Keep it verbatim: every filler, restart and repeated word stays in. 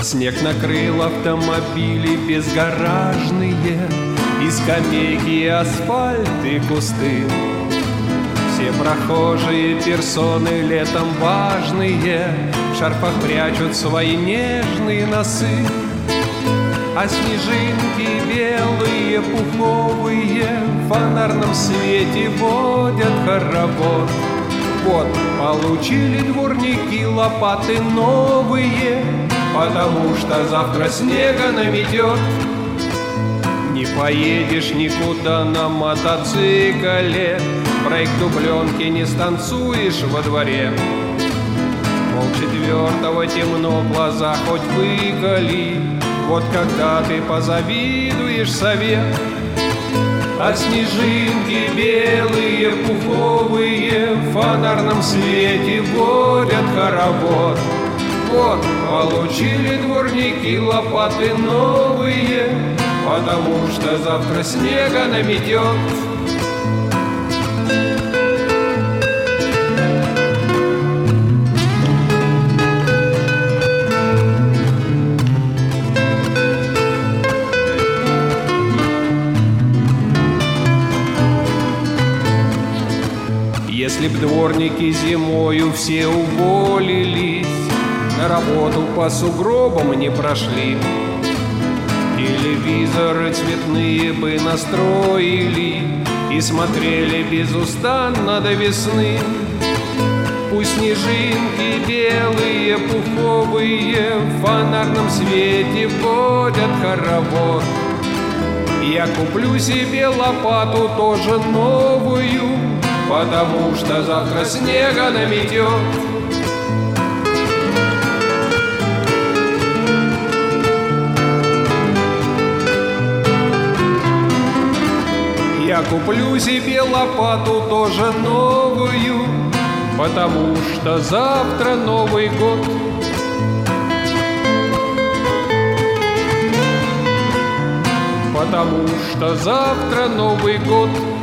Снег накрыл автомобили безгаражные, и скамейки, и асфальт, и кусты. Все прохожие персоны летом важные в шарфах прячут свои нежные носы. А снежинки белые, пуховые в фонарном свете водят хоровод. Вот получили дворники лопаты новые, потому что завтра снега наметет. Не поедешь никуда на мотоцикле, брейк дубленки не станцуешь во дворе. Пол четвертого темно, глаза хоть выколи, вот когда ты позавидуешь сове. А снежинки белые, пуховые в фонарном свете водят хоровод. Вот получили дворники лопаты новые, потому что завтра снега наметет. Если б дворники зимою все уволились, на работу по сугробам не прошли, телевизоры цветные бы настроили и смотрели безустанно до весны. Пусть снежинки белые, пуховые в фонарном свете водят хоровод. Я куплю себе лопату тоже новую, потому что завтра снега наметет. Я куплю себе лопату тоже новую, потому что завтра Новый год. Потому что завтра Новый год.